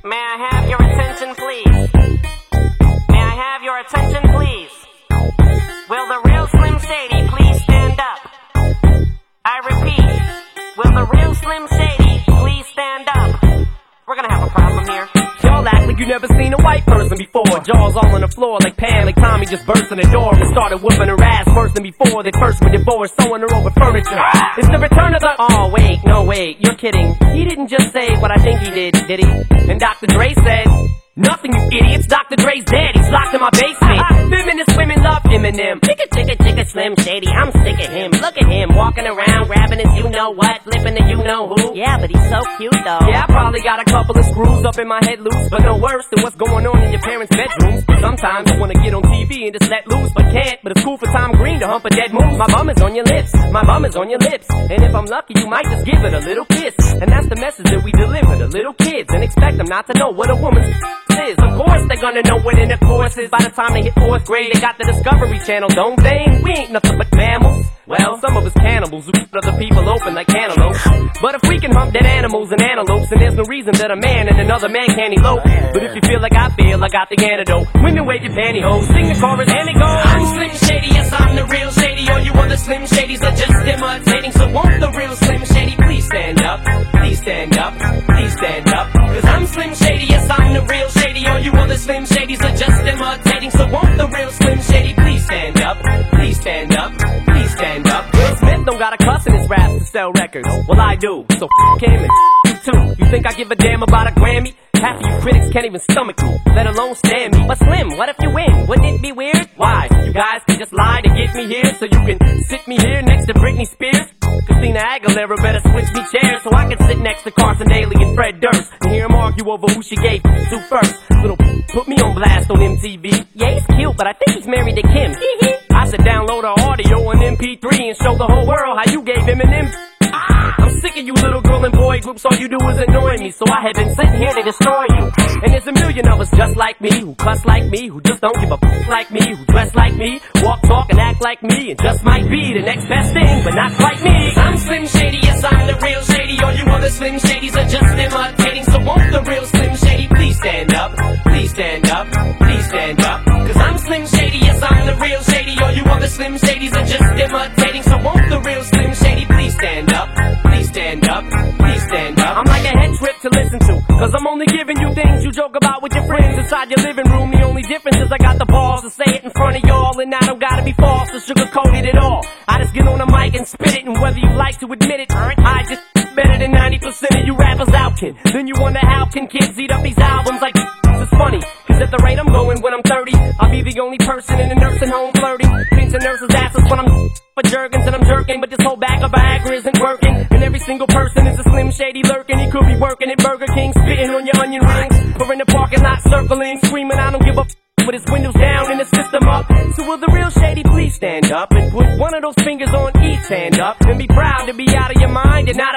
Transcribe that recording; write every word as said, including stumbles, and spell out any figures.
May I have your attention, please? May I have your attention, please? Will the real Slim Shady please stand up? I repeat, will the real Slim Shady please stand up? We're gonna have a problem here. Y'all act like you never seen a white person before. Jaws all on the floor like Pam, like Tommy just burst in the door and started whooping her ass worse than before. They first were divorced, sewing her over furniture. It's the return of the... Oh, wait, no, wait, you're kidding. He didn't just say what I think he did, did he? And Doctor Dre said... Nothing, you idiots. Doctor Dre's dead. He's locked in my basement. Feminist women love Eminem. Chicka, chicka, chicka, Slim Shady. I'm sick of him. Look at him walking around, grabbing his you-know-what, flipping the you-know-who. Yeah, but he's so cute, though. Yeah, I probably got a couple of screws up in my head loose, but no worse than what's going on in your parents' bedrooms. Sometimes I wanna get on T V and just let loose, but can't. But it's cool for Tom Green to hump a dead moose. My bum is on your lips. My bum is on your lips. And if I'm lucky, you might just give it a little kiss. And that's the message that we deliver to little kids and expect them not to know what a woman's is. Of course they're gonna know what intercourse is. By the time they hit fourth grade, they got the Discovery Channel, don't they? We ain't nothing but mammals. Well, some of us cannibals who keep other people open like cantaloupes. But if we can hump dead animals and antelopes, then there's no reason that a man and another man can't elope. But if you feel like I feel, I got the antidote. Women wave your pantyhose, sing the chorus and it goes. I'm Slim Shady, yes I'm the real Shady. All you other Slim Shadys are just imitating. So won't the real Slim Shady please stand up? Please stand up, please stand up. Cause I'm Slim Shady, yes I'm the real Shady. All you other Slim Shadys are just imitating. So won't the real Slim Shady please stand up? Please stand up, please stand up. Will Smith don't got a cuss in his raps to sell records. Well, I do, so f*** him and f*** you too. You think I give a damn about a Grammy? Half of you critics can't even stomach me, let alone stand me. But Slim, what if you win? Wouldn't it be weird? Why? You guys can just lie to get me here, so you can sit me here next to Britney Spears? Christina Aguilera better switch me chairs so I can sit next to Carson Daly and Fred Durst and hear them argue over who she gave to first. Little put me on blast on M T V. Yeah, he's cute, but I think he's married to Kim. I should download her audio on M P three and show the whole world how you gave him an M. I'm sick of you little girl and boy groups, all you do is annoy me. So I have been sitting here to destroy you. And there's a million of us just like me, who cuss like me, who just don't give a f like me, who dress like me, walk, talk, and act like me, and just might be the next best thing, but not quite me. I'm Slim Shady, yes I'm the real Shady. All you other Slim Shadys are just imitating. So won't the real Slim Shady please stand up? Please stand up, please stand up. Cause I'm Slim Shady, yes I'm the real Shady. All you other Slim Shadys are just imitating. So won't the real Slim Shady please stand up? Please stand up, please stand up. I'm like a head trip to listen to, cause I'm only giving you things you joke about with your friends inside your living room. The only difference is I got the balls to say it in front of y'all, and I don't gotta be false or sugarcoated at all. I just get on the mic and spit it, and whether you like to admit it, I just better than ninety percent of you rappers out, kid. Then you wonder how can kids eat up these albums like it's funny, cause at the rate I'm going when I'm thirty, I'll be the only person in a nursing home flirting, pinching nurses' asses when I'm for Jergens and I'm jerking, but this whole bag of Viagra isn't working. And every single person is a Slim Shady lurking. He could be working at Burger King, spitting on your onion rings, or in the parking lot circling, screaming I don't give a f with his windows down and his system up. So will the real Shady please stand up and put one of those fingers on each hand up and be proud to be out of your mind and not